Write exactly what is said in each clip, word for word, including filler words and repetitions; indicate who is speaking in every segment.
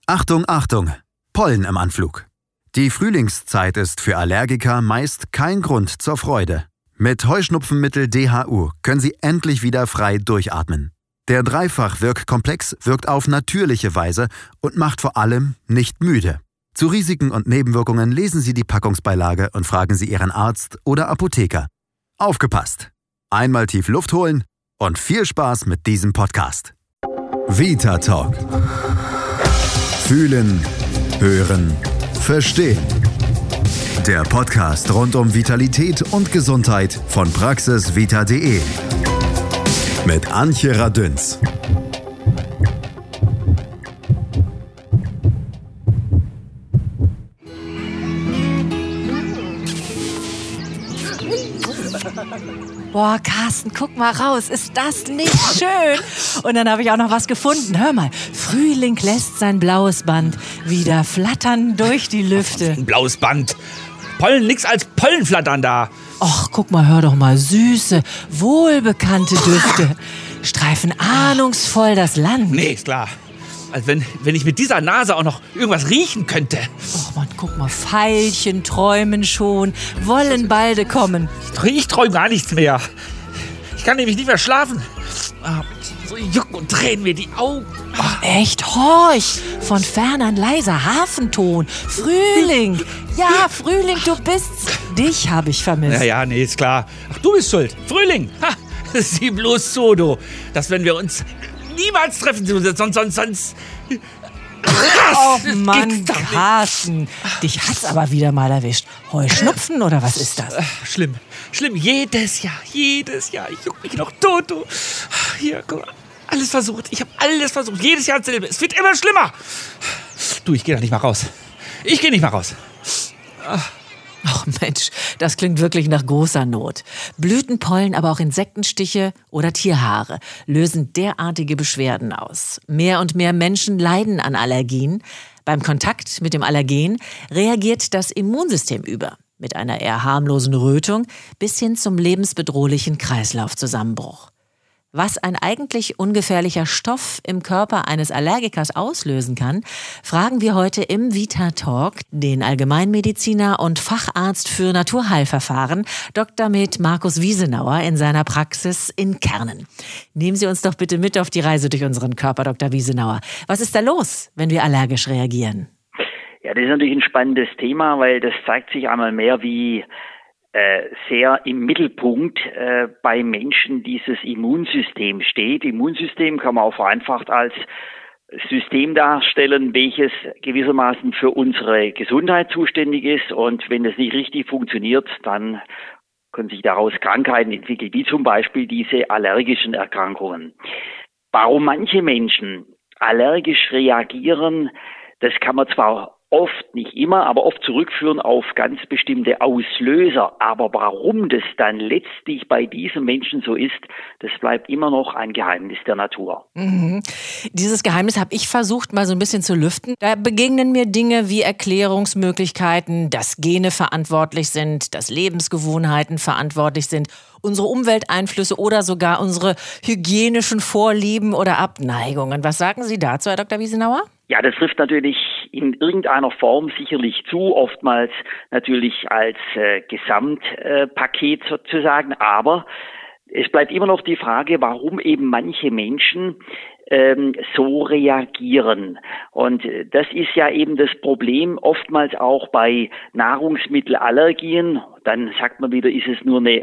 Speaker 1: Achtung, Achtung! Pollen im Anflug. Die Frühlingszeit ist für Allergiker meist kein Grund zur Freude. Mit Heuschnupfenmittel D H U können Sie endlich wieder frei durchatmen. Der Dreifach-Wirkkomplex wirkt auf natürliche Weise und macht vor allem nicht müde. Zu Risiken und Nebenwirkungen lesen Sie die Packungsbeilage und fragen Sie Ihren Arzt oder Apotheker. Aufgepasst! Einmal tief Luft holen und viel Spaß mit diesem Podcast. Vita Talk. Fühlen, hören, verstehen. Der Podcast rund um Vitalität und Gesundheit von praxisvita punkt de mit Antje Radünz.
Speaker 2: Boah, Carsten, guck mal raus, ist das nicht schön? Und dann habe ich auch noch was gefunden. Hör mal, Frühling lässt sein blaues Band wieder flattern durch die Lüfte.
Speaker 3: Ein blaues Band. Pollen, nix als Pollenflattern da.
Speaker 2: Och, guck mal, hör doch mal, süße, wohlbekannte Düfte streifen ahnungsvoll das Land.
Speaker 3: Nee, ist klar. Als wenn, wenn ich mit dieser Nase auch noch irgendwas riechen könnte.
Speaker 2: Och Mann, guck mal, Veilchen träumen schon, wollen balde kommen.
Speaker 3: Ich träume gar nichts mehr. Ich kann nämlich nicht mehr schlafen. So jucken und drehen mir die Augen.
Speaker 2: Ach, echt, horch! Von fern ein leiser Hafenton. Frühling! Ja, Frühling, du bist's. Dich habe ich vermisst.
Speaker 3: Ja, ja, nee, ist klar. Ach, du bist schuld. Frühling! Ha! Sieh bloß so, du. Dass wenn wir uns niemals treffen, sonst, sonst, sonst...
Speaker 2: Oh Mann, Carsten, dich hat's aber wieder mal erwischt. Heuschnupfen oder was ist das?
Speaker 3: Schlimm, schlimm. Jedes Jahr, jedes Jahr. Ich juck mich noch tot, du. Hier, guck mal. Alles versucht. Ich habe alles versucht. Jedes Jahr dasselbe. Es wird immer schlimmer. Du, ich gehe da nicht mal raus. Ich gehe nicht mal raus.
Speaker 2: Ach Mensch, das klingt wirklich nach großer Not. Blütenpollen, aber auch Insektenstiche oder Tierhaare lösen derartige Beschwerden aus. Mehr und mehr Menschen leiden an Allergien. Beim Kontakt mit dem Allergen reagiert das Immunsystem über. Mit einer eher harmlosen Rötung bis hin zum lebensbedrohlichen Kreislaufzusammenbruch. Was ein eigentlich ungefährlicher Stoff im Körper eines Allergikers auslösen kann, fragen wir heute im Vita Talk den Allgemeinmediziner und Facharzt für Naturheilverfahren, Doktor med. Markus Wiesenauer in seiner Praxis in Kernen. Nehmen Sie uns doch bitte mit auf die Reise durch unseren Körper, Doktor Wiesenauer. Was ist da los, wenn wir allergisch reagieren?
Speaker 4: Ja, das ist natürlich ein spannendes Thema, weil das zeigt sich einmal mehr, wie Äh, sehr im Mittelpunkt äh, bei Menschen dieses Immunsystem steht. Immunsystem kann man auch vereinfacht als System darstellen, welches gewissermaßen für unsere Gesundheit zuständig ist. Und wenn das nicht richtig funktioniert, dann können sich daraus Krankheiten entwickeln, wie zum Beispiel diese allergischen Erkrankungen. Warum manche Menschen allergisch reagieren, das kann man zwar oft, nicht immer, aber oft zurückführen auf ganz bestimmte Auslöser. Aber warum das dann letztlich bei diesem Menschen so ist, das bleibt immer noch ein Geheimnis der Natur.
Speaker 2: Mhm. Dieses Geheimnis habe ich versucht, mal so ein bisschen zu lüften. Da begegnen mir Dinge wie Erklärungsmöglichkeiten, dass Gene verantwortlich sind, dass Lebensgewohnheiten verantwortlich sind, unsere Umwelteinflüsse oder sogar unsere hygienischen Vorlieben oder Abneigungen. Was sagen Sie dazu, Herr Doktor Wiesenauer?
Speaker 4: Ja, das trifft natürlich in irgendeiner Form sicherlich zu, oftmals natürlich als äh, Gesamtpaket äh, sozusagen, aber es bleibt immer noch die Frage, warum eben manche Menschen ähm, so reagieren. Und das ist ja eben das Problem, oftmals auch bei Nahrungsmittelallergien. Dann sagt man wieder, ist es nur eine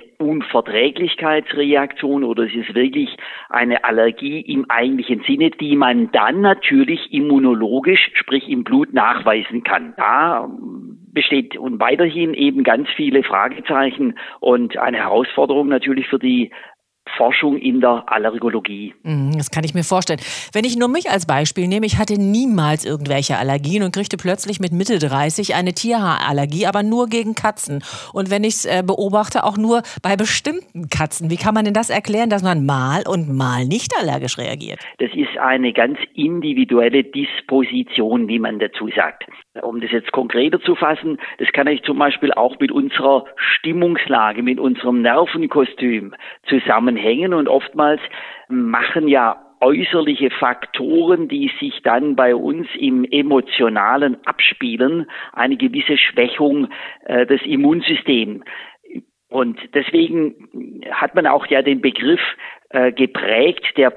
Speaker 4: Unverträglichkeitsreaktion oder ist es wirklich eine Allergie im eigentlichen Sinne, die man dann natürlich immunologisch, sprich im Blut, nachweisen kann. Da besteht und weiterhin eben ganz viele Fragezeichen und eine Herausforderung natürlich für die Forschung in der Allergologie.
Speaker 2: Das kann ich mir vorstellen. Wenn ich nur mich als Beispiel nehme, ich hatte niemals irgendwelche Allergien und kriegte plötzlich mit Mitte dreißig eine Tierhaarallergie, aber nur gegen Katzen. Und wenn ich es äh, beobachte, auch nur bei bestimmten Katzen. Wie kann man denn das erklären, dass man mal und mal nicht allergisch reagiert?
Speaker 4: Das ist eine ganz individuelle Disposition, wie man dazu sagt. Um das jetzt konkreter zu fassen, das kann ich zum Beispiel auch mit unserer Stimmungslage, mit unserem Nervenkostüm zusammenhängen und oftmals machen ja äußerliche Faktoren, die sich dann bei uns im Emotionalen abspielen, eine gewisse Schwächung äh, des Immunsystems. Und deswegen hat man auch ja den Begriff äh, geprägt der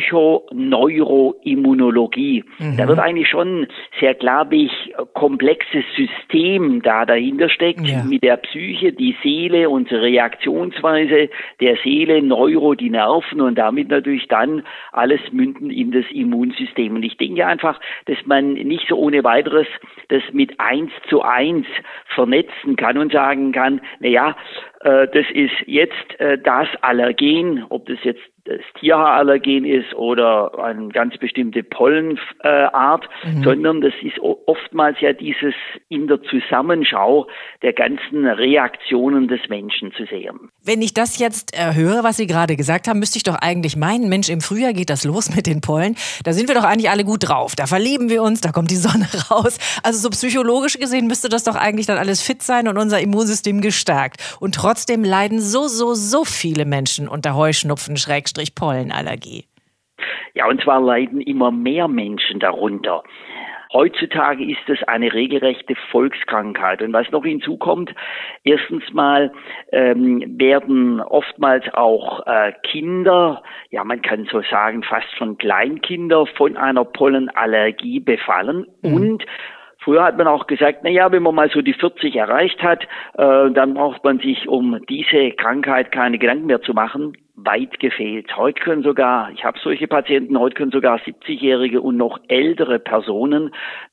Speaker 4: Psychoneuroimmunologie. Mhm. Da wird eigentlich schon sehr klar, welch komplexes System da dahinter steckt, ja. Mit der Psyche, die Seele, unsere Reaktionsweise der Seele, Neuro, die Nerven und damit natürlich dann alles münden in das Immunsystem. Und ich denke einfach, dass man nicht so ohne weiteres das mit eins zu eins vernetzen kann und sagen kann, na ja, das ist jetzt äh, das Allergen, ob das jetzt das Tierhaarallergen ist oder eine ganz bestimmte Pollenart, äh, mhm. sondern das ist oftmals ja dieses in der Zusammenschau der ganzen Reaktionen des Menschen zu sehen.
Speaker 2: Wenn ich das jetzt äh, höre, was Sie gerade gesagt haben, müsste ich doch eigentlich meinen, Mensch, im Frühjahr geht das los mit den Pollen. Da sind wir doch eigentlich alle gut drauf. Da verlieben wir uns, da kommt die Sonne raus. Also so psychologisch gesehen müsste das doch eigentlich dann alles fit sein und unser Immunsystem gestärkt. Und trotzdem leiden so, so, so viele Menschen unter Heuschnupfen, Schrägstrich Pollenallergie.
Speaker 4: Ja, und zwar leiden immer mehr Menschen darunter. Heutzutage ist es eine regelrechte Volkskrankheit. Und was noch hinzukommt, erstens mal ähm, werden oftmals auch äh, Kinder, ja man kann so sagen fast schon Kleinkinder, von einer Pollenallergie befallen. Mhm. Und früher hat man auch gesagt, na ja, wenn man mal so die vierzig erreicht hat, äh, dann braucht man sich um diese Krankheit keine Gedanken mehr zu machen. Weit gefehlt. Heute können sogar, ich habe solche Patienten, heute können sogar siebzigjährige und noch ältere Personen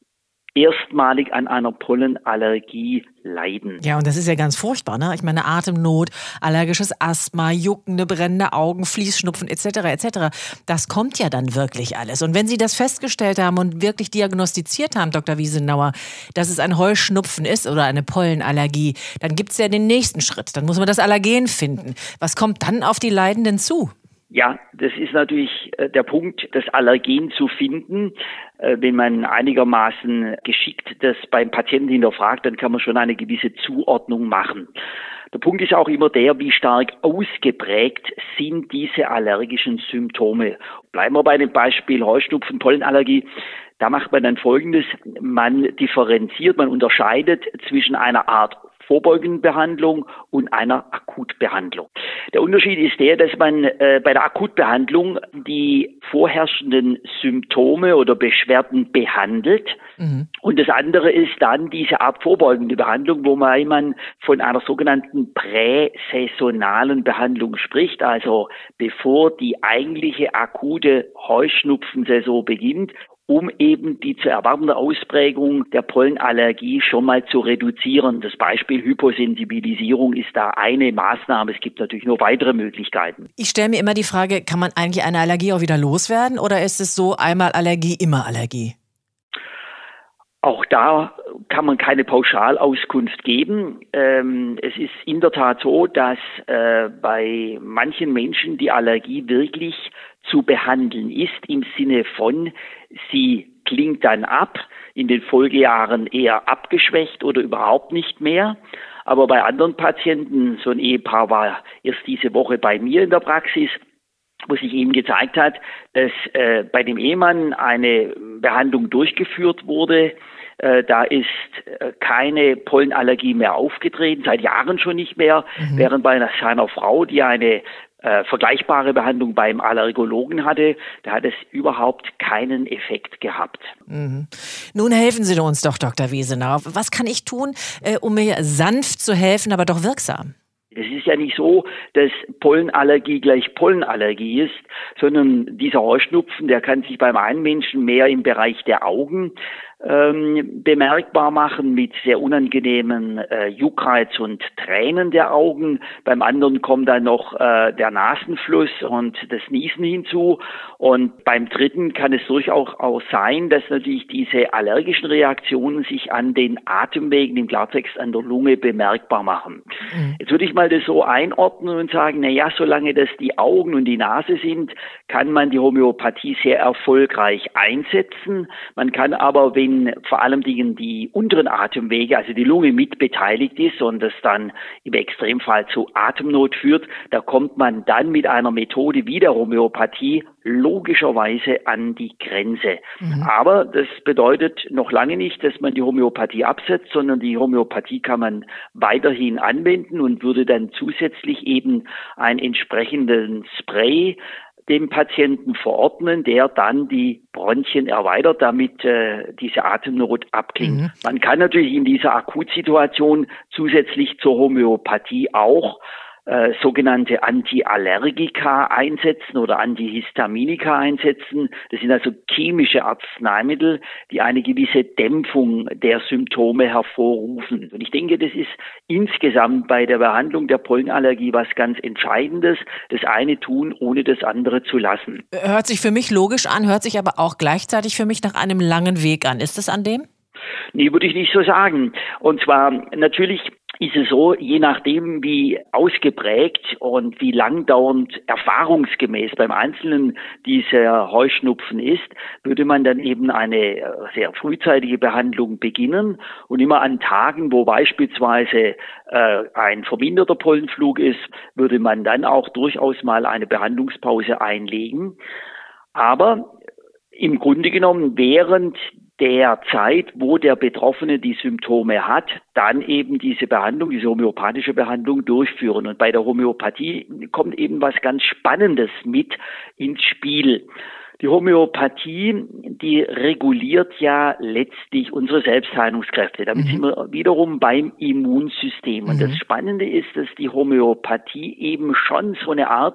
Speaker 4: erstmalig an einer Pollenallergie leiden.
Speaker 2: Ja, und das ist ja ganz furchtbar, ne? Ich meine, Atemnot, allergisches Asthma, juckende, brennende Augen, Fließschnupfen et cetera et cetera. Das kommt ja dann wirklich alles. Und wenn Sie das festgestellt haben und wirklich diagnostiziert haben, Doktor Wiesenauer, dass es ein Heuschnupfen ist oder eine Pollenallergie, dann gibt es ja den nächsten Schritt. Dann muss man das Allergen finden. Was kommt dann auf die Leidenden zu?
Speaker 4: Ja, das ist natürlich äh, der Punkt, das Allergen zu finden. Äh, wenn man einigermaßen geschickt das beim Patienten hinterfragt, dann kann man schon eine gewisse Zuordnung machen. Der Punkt ist auch immer der, wie stark ausgeprägt sind diese allergischen Symptome. Bleiben wir bei dem Beispiel Heuschnupfen, Pollenallergie. Da macht man dann Folgendes. Man differenziert, man unterscheidet zwischen einer Art vorbeugenden Behandlung und einer Akutbehandlung. Der Unterschied ist der, dass man äh, bei der Akutbehandlung die vorherrschenden Symptome oder Beschwerden behandelt. Mhm. Und das andere ist dann diese Art vorbeugende Behandlung, wo man, man von einer sogenannten präsaisonalen Behandlung spricht, also bevor die eigentliche akute Heuschnupfensaison beginnt, um eben die zu erwartende Ausprägung der Pollenallergie schon mal zu reduzieren. Das Beispiel Hyposensibilisierung ist da eine Maßnahme. Es gibt natürlich noch weitere Möglichkeiten.
Speaker 2: Ich stelle mir immer die Frage, kann man eigentlich eine Allergie auch wieder loswerden oder ist es so, einmal Allergie, immer Allergie?
Speaker 4: Auch da kann man keine Pauschalauskunft geben. Ähm, es ist in der Tat so, dass äh, bei manchen Menschen die Allergie wirklich zu behandeln ist, im Sinne von, sie klingt dann ab, in den Folgejahren eher abgeschwächt oder überhaupt nicht mehr. Aber bei anderen Patienten, so ein Ehepaar war erst diese Woche bei mir in der Praxis, wo sich eben gezeigt hat, dass äh, bei dem Ehemann eine Behandlung durchgeführt wurde. Äh, da ist äh, keine Pollenallergie mehr aufgetreten, seit Jahren schon nicht mehr, mhm. während bei einer, seiner Frau, die eine äh, vergleichbare Behandlung beim Allergologen hatte, da hat es überhaupt keinen Effekt gehabt.
Speaker 2: Mhm. Nun helfen Sie uns doch, Doktor Wiesenauer. Was kann ich tun, äh, um mir sanft zu helfen, aber doch wirksam?
Speaker 4: Es ist ja nicht so, dass Pollenallergie gleich Pollenallergie ist, sondern dieser Heuschnupfen, der kann sich beim einen Menschen mehr im Bereich der Augen ähm, bemerkbar machen mit sehr unangenehmen äh, Juckreiz und Tränen der Augen. Beim anderen kommt dann noch äh, der Nasenfluss und das Niesen hinzu. Und beim dritten kann es durchaus auch sein, dass natürlich diese allergischen Reaktionen sich an den Atemwegen, im Klartext an der Lunge, bemerkbar machen. Mhm. Jetzt würde ich mal das so einordnen und sagen, na ja, solange das die Augen und die Nase sind, kann man die Homöopathie sehr erfolgreich einsetzen. Man kann aber, wenn wenn vor allem die unteren Atemwege, also die Lunge mit beteiligt ist und das dann im Extremfall zu Atemnot führt, da kommt man dann mit einer Methode wie der Homöopathie logischerweise an die Grenze. Mhm. Aber das bedeutet noch lange nicht, dass man die Homöopathie absetzt, sondern die Homöopathie kann man weiterhin anwenden und würde dann zusätzlich eben einen entsprechenden Spray dem Patienten verordnen, der dann die Bronchien erweitert, damit äh, diese Atemnot abklingt. Mhm. Man kann natürlich in dieser Akutsituation zusätzlich zur Homöopathie auch äh, sogenannte Antiallergika einsetzen oder Antihistaminika einsetzen. Das sind also chemische Arzneimittel, die eine gewisse Dämpfung der Symptome hervorrufen. Und ich denke, das ist insgesamt bei der Behandlung der Pollenallergie was ganz Entscheidendes. Das eine tun, ohne das andere zu lassen.
Speaker 2: Hört sich für mich logisch an, hört sich aber auch gleichzeitig für mich nach einem langen Weg an. Ist es an dem?
Speaker 4: Nee, würde ich nicht so sagen. Und zwar natürlich ist es so, je nachdem, wie ausgeprägt und wie langdauernd erfahrungsgemäß beim Einzelnen dieser Heuschnupfen ist, würde man dann eben eine sehr frühzeitige Behandlung beginnen und immer an Tagen, wo beispielsweise äh, ein verminderter Pollenflug ist, würde man dann auch durchaus mal eine Behandlungspause einlegen. Aber im Grunde genommen während der Zeit, wo der Betroffene die Symptome hat, dann eben diese Behandlung, diese homöopathische Behandlung durchführen. Und bei der Homöopathie kommt eben was ganz Spannendes mit ins Spiel. Die Homöopathie, die reguliert ja letztlich unsere Selbstheilungskräfte. Damit mhm. sind wir wiederum beim Immunsystem. Und mhm. das Spannende ist, dass die Homöopathie eben schon so eine Art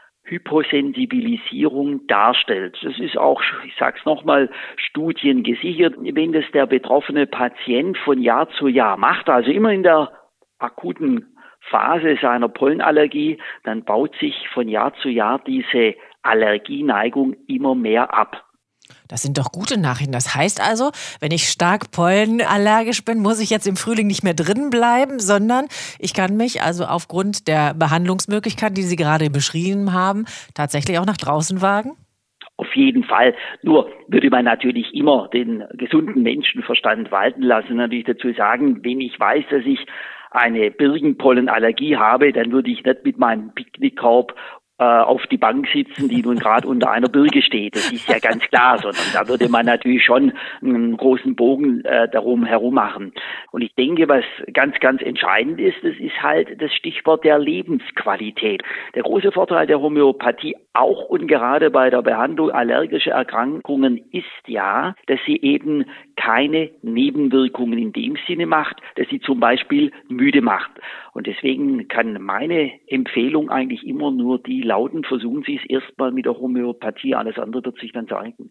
Speaker 4: Hyposensibilisierung darstellt. Das ist auch, ich sage es nochmal, Studien gesichert. Wenn das der betroffene Patient von Jahr zu Jahr macht, also immer in der akuten Phase seiner Pollenallergie, dann baut sich von Jahr zu Jahr diese Allergieneigung immer mehr ab.
Speaker 2: Das sind doch gute Nachrichten. Das heißt also, wenn ich stark pollenallergisch bin, muss ich jetzt im Frühling nicht mehr drin bleiben, sondern ich kann mich also aufgrund der Behandlungsmöglichkeiten, die Sie gerade beschrieben haben, tatsächlich auch nach draußen wagen?
Speaker 4: Auf jeden Fall. Nur würde man natürlich immer den gesunden Menschenverstand walten lassen. Natürlich dazu sagen, wenn ich weiß, dass ich eine Birkenpollenallergie habe, dann würde ich nicht mit meinem Picknickkorb auf die Bank sitzen, die nun gerade unter einer Birke steht. Das ist ja ganz klar, sondern da würde man natürlich schon einen großen Bogen äh, darum herum machen. Und ich denke, was ganz, ganz entscheidend ist, das ist halt das Stichwort der Lebensqualität. Der große Vorteil der Homöopathie, auch und gerade bei der Behandlung allergischer Erkrankungen, ist ja, dass sie eben keine Nebenwirkungen in dem Sinne macht, dass sie zum Beispiel müde macht. Und deswegen kann meine Empfehlung eigentlich immer nur die lauten, versuchen Sie es erstmal mit der Homöopathie, alles andere wird sich dann zeigen.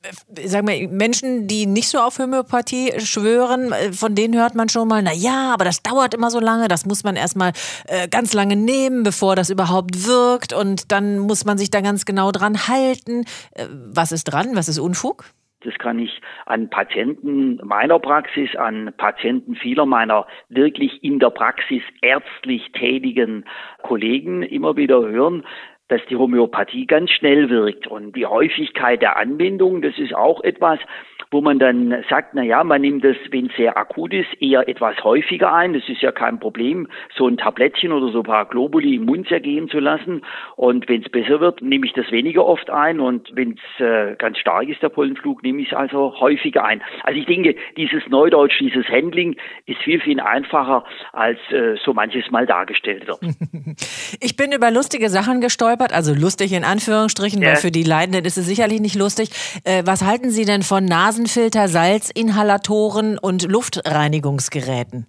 Speaker 2: Sag mal, Menschen, die nicht so auf Homöopathie schwören, von denen hört man schon mal, na ja, aber das dauert immer so lange, das muss man erstmal äh, ganz lange nehmen, bevor das überhaupt wirkt und dann muss man sich da ganz genau dran halten. Äh, was ist dran, was ist Unfug?
Speaker 4: Das kann ich an Patienten meiner Praxis, an Patienten vieler meiner wirklich in der Praxis ärztlich tätigen Kollegen immer wieder hören, dass die Homöopathie ganz schnell wirkt. Und die Häufigkeit der Anwendung, das ist auch etwas, wo man dann sagt, na ja, man nimmt das, wenn es sehr akut ist, eher etwas häufiger ein. Das ist ja kein Problem, so ein Tablettchen oder so ein paar Globuli im Mund zergehen zu lassen. Und wenn es besser wird, nehme ich das weniger oft ein. Und wenn es äh, ganz stark ist, der Pollenflug, nehme ich es also häufiger ein. Also ich denke, dieses Neudeutsch, dieses Handling ist viel, viel einfacher, als äh, so manches Mal dargestellt wird.
Speaker 2: Ich bin über lustige Sachen gestolpert, also lustig in Anführungsstrichen, ja. Weil für die Leidenden ist es sicherlich nicht lustig. Äh, was halten Sie denn von Nasenfilter, Salzinhalatoren und Luftreinigungsgeräten?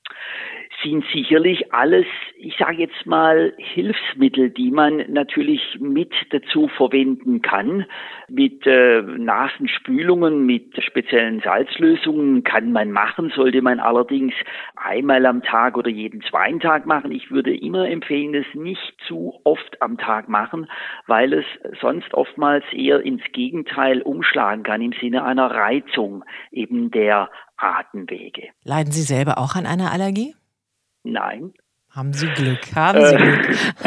Speaker 4: Sind sicherlich alles, ich sage jetzt mal, Hilfsmittel, die man natürlich mit dazu verwenden kann. Mit äh, Nasenspülungen, mit speziellen Salzlösungen kann man machen, sollte man allerdings einmal am Tag oder jeden zweiten Tag machen. Ich würde immer empfehlen, das nicht zu oft am Tag machen, weil es sonst oftmals eher ins Gegenteil umschlagen kann, im Sinne einer Reizung eben der Atemwege.
Speaker 2: Leiden Sie selber auch an einer Allergie?
Speaker 4: Nein.
Speaker 2: Haben Sie Glück, haben Sie Glück.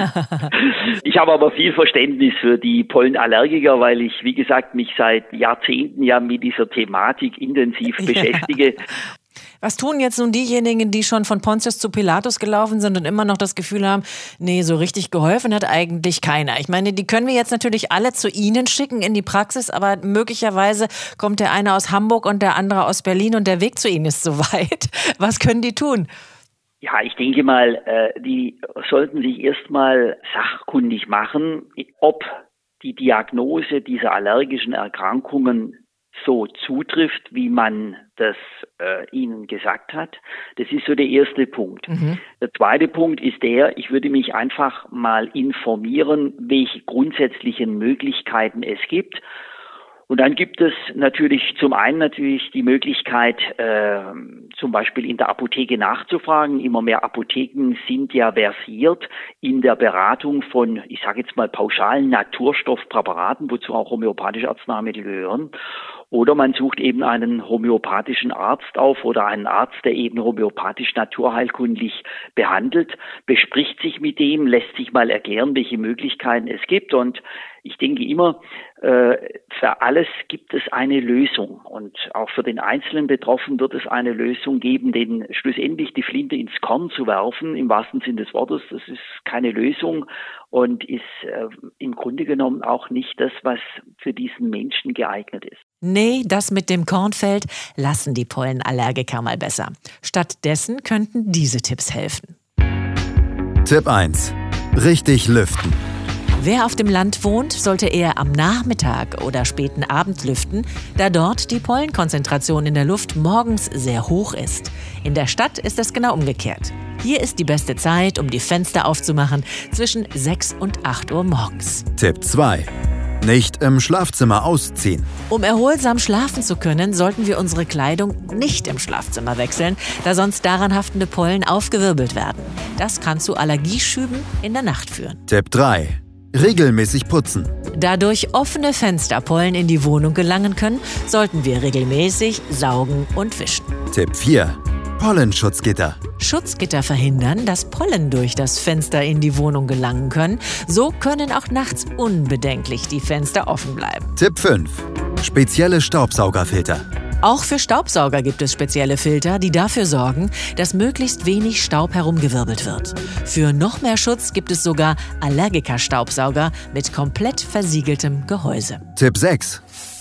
Speaker 4: Ich habe aber viel Verständnis für die Pollenallergiker, weil ich, wie gesagt, mich seit Jahrzehnten ja mit dieser Thematik intensiv beschäftige.
Speaker 2: Ja. Was tun jetzt nun diejenigen, die schon von Pontius zu Pilatus gelaufen sind und immer noch das Gefühl haben, nee, so richtig geholfen hat eigentlich keiner? Ich meine, die können wir jetzt natürlich alle zu Ihnen schicken in die Praxis, aber möglicherweise kommt der eine aus Hamburg und der andere aus Berlin und der Weg zu Ihnen ist so weit. Was können die tun?
Speaker 4: Ja, ich denke mal, äh, die sollten sich erstmal sachkundig machen, ob die Diagnose dieser allergischen Erkrankungen so zutrifft, wie man das äh, Ihnen gesagt hat. Das ist so der erste Punkt. Mhm. Der zweite Punkt ist der, ich würde mich einfach mal informieren, welche grundsätzlichen Möglichkeiten es gibt. Und dann gibt es natürlich zum einen natürlich die Möglichkeit, äh, zum Beispiel in der Apotheke nachzufragen. Immer mehr Apotheken sind ja versiert in der Beratung von, ich sage jetzt mal, pauschalen Naturstoffpräparaten, wozu auch homöopathische Arzneimittel gehören. Oder man sucht eben einen homöopathischen Arzt auf oder einen Arzt, der eben homöopathisch naturheilkundlich behandelt, bespricht sich mit dem, lässt sich mal erklären, welche Möglichkeiten es gibt. Und ich denke immer, äh, für alles gibt es eine Lösung. Und auch für den einzelnen Betroffenen wird es eine Lösung geben, denn schlussendlich die Flinte ins Korn zu werfen, im wahrsten Sinne des Wortes, das ist keine Lösung und ist äh, im Grunde genommen auch nicht das, was für diesen Menschen geeignet ist.
Speaker 2: Nee, das mit dem Kornfeld lassen die Pollenallergiker mal besser. Stattdessen könnten diese Tipps helfen.
Speaker 1: Tipp eins. Richtig lüften.
Speaker 2: Wer auf dem Land wohnt, sollte eher am Nachmittag oder späten Abend lüften, da dort die Pollenkonzentration in der Luft morgens sehr hoch ist. In der Stadt ist es genau umgekehrt. Hier ist die beste Zeit, um die Fenster aufzumachen, zwischen sechs und acht Uhr morgens.
Speaker 1: Tipp zwei. Nicht im Schlafzimmer ausziehen.
Speaker 2: Um erholsam schlafen zu können, sollten wir unsere Kleidung nicht im Schlafzimmer wechseln, da sonst daran haftende Pollen aufgewirbelt werden. Das kann zu Allergieschüben in der Nacht führen.
Speaker 1: Tipp drei. Regelmäßig putzen.
Speaker 2: Da durch offene Fenster Pollen in die Wohnung gelangen können, sollten wir regelmäßig saugen und wischen.
Speaker 1: Tipp vier. Pollenschutzgitter.
Speaker 2: Schutzgitter verhindern, dass Pollen durch das Fenster in die Wohnung gelangen können. So können auch nachts unbedenklich die Fenster offen bleiben.
Speaker 1: Tipp fünf. Spezielle Staubsaugerfilter.
Speaker 2: Auch für Staubsauger gibt es spezielle Filter, die dafür sorgen, dass möglichst wenig Staub herumgewirbelt wird. Für noch mehr Schutz gibt es sogar Allergiker-Staubsauger mit komplett versiegeltem Gehäuse.
Speaker 1: Tipp sechs.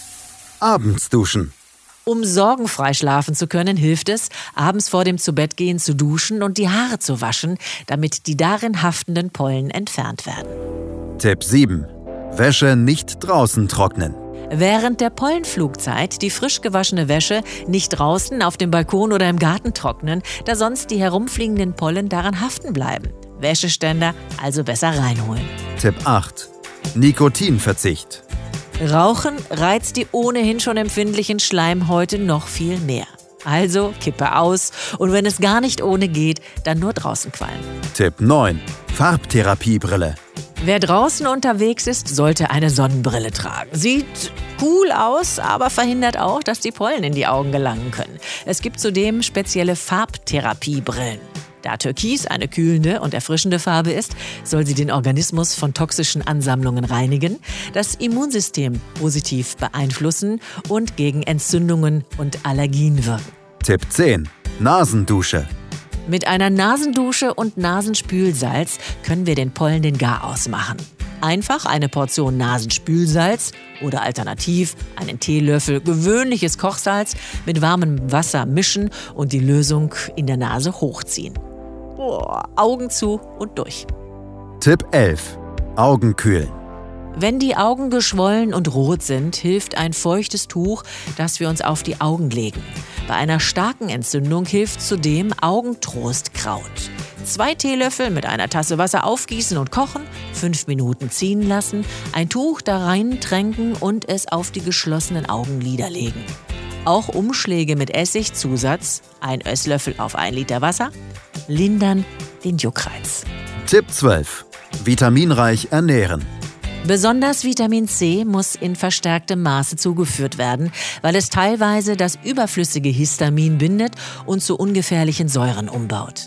Speaker 1: Abends duschen.
Speaker 2: Um sorgenfrei schlafen zu können, hilft es, abends vor dem Zubettgehen zu duschen und die Haare zu waschen, damit die darin haftenden Pollen entfernt werden.
Speaker 1: Tipp sieben. Wäsche nicht draußen trocknen.
Speaker 2: Während der Pollenflugzeit die frisch gewaschene Wäsche nicht draußen auf dem Balkon oder im Garten trocknen, da sonst die herumfliegenden Pollen daran haften bleiben. Wäscheständer also besser reinholen.
Speaker 1: Tipp acht. Nikotinverzicht.
Speaker 2: Rauchen reizt die ohnehin schon empfindlichen Schleimhäute noch viel mehr. Also Kippe aus und wenn es gar nicht ohne geht, dann nur draußen qualmen.
Speaker 1: Tipp neun. Farbtherapiebrille.
Speaker 2: Wer draußen unterwegs ist, sollte eine Sonnenbrille tragen. Sieht cool aus, aber verhindert auch, dass die Pollen in die Augen gelangen können. Es gibt zudem spezielle Farbtherapiebrillen. Da Türkis eine kühlende und erfrischende Farbe ist, soll sie den Organismus von toxischen Ansammlungen reinigen, das Immunsystem positiv beeinflussen und gegen Entzündungen und Allergien wirken.
Speaker 1: Tipp zehn. Nasendusche.
Speaker 2: Mit einer Nasendusche und Nasenspülsalz können wir den Pollen den Garaus machen. Einfach eine Portion Nasenspülsalz oder alternativ einen Teelöffel gewöhnliches Kochsalz mit warmem Wasser mischen und die Lösung in der Nase hochziehen. Boah, Augen zu und durch.
Speaker 1: Tipp elf. Augen kühlen.
Speaker 2: Wenn die Augen geschwollen und rot sind, hilft ein feuchtes Tuch, das wir uns auf die Augen legen. Bei einer starken Entzündung hilft zudem Augentrostkraut. Zwei Teelöffel mit einer Tasse Wasser aufgießen und kochen, fünf Minuten ziehen lassen, ein Tuch da reintränken und es auf die geschlossenen Augenlider legen. Auch Umschläge mit Essigzusatz, ein Esslöffel auf ein Liter Wasser, lindern den Juckreiz.
Speaker 1: Tipp zwölf. Vitaminreich ernähren.
Speaker 2: Besonders Vitamin C muss in verstärktem Maße zugeführt werden, weil es teilweise das überflüssige Histamin bindet und zu ungefährlichen Säuren umbaut.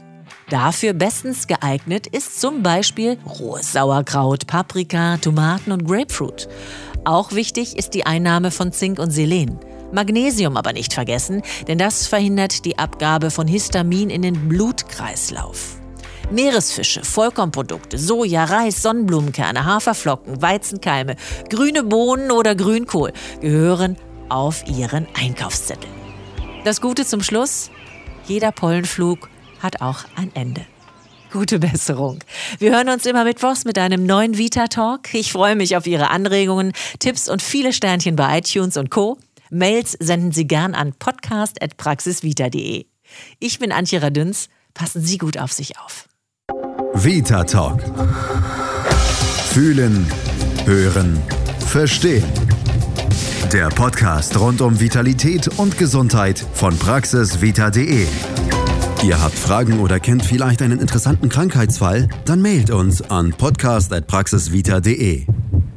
Speaker 2: Dafür bestens geeignet ist zum Beispiel rohes Sauerkraut, Paprika, Tomaten und Grapefruit. Auch wichtig ist die Einnahme von Zink und Selen. Magnesium aber nicht vergessen, denn das verhindert die Abgabe von Histamin in den Blutkreislauf. Meeresfische, Vollkornprodukte, Soja, Reis, Sonnenblumenkerne, Haferflocken, Weizenkeime, grüne Bohnen oder Grünkohl gehören auf Ihren Einkaufszettel. Das Gute zum Schluss: Jeder Pollenflug hat auch ein Ende. Gute Besserung. Wir hören uns immer mittwochs mit einem neuen Vita-Talk. Ich freue mich auf Ihre Anregungen, Tipps und viele Sternchen bei iTunes und Co. Mails senden Sie gern an podcast at praxisvita punkt de. Ich bin Antje Radünz. Passen Sie gut auf sich auf.
Speaker 1: Vita Talk. Fühlen, hören, verstehen. Der Podcast rund um Vitalität und Gesundheit von praxisvita punkt de. Ihr habt Fragen oder kennt vielleicht einen interessanten Krankheitsfall? Dann mailt uns an podcast at praxisvita punkt de.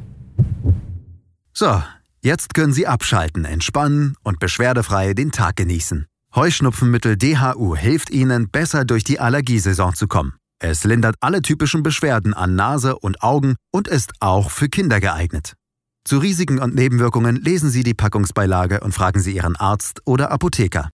Speaker 1: So, jetzt können Sie abschalten, entspannen und beschwerdefrei den Tag genießen. Heuschnupfenmittel D H U hilft Ihnen, besser durch die Allergiesaison zu kommen. Es lindert alle typischen Beschwerden an Nase und Augen und ist auch für Kinder geeignet. Zu Risiken und Nebenwirkungen lesen Sie die Packungsbeilage und fragen Sie Ihren Arzt oder Apotheker.